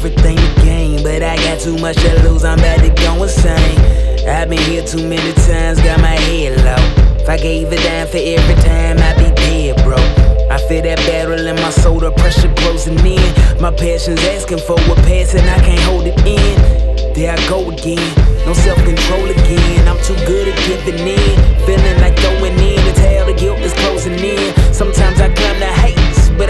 everything to gain, but I got too much to lose, I'm about to go insane. I've been here too many times, got my head low. If I gave a dime for every time, I'd be dead, bro. I feel that battle in my soul, the pressure closing in. My passion's asking for a pass and I can't hold it in. There I go again, no self-control again. I'm too good at giving in.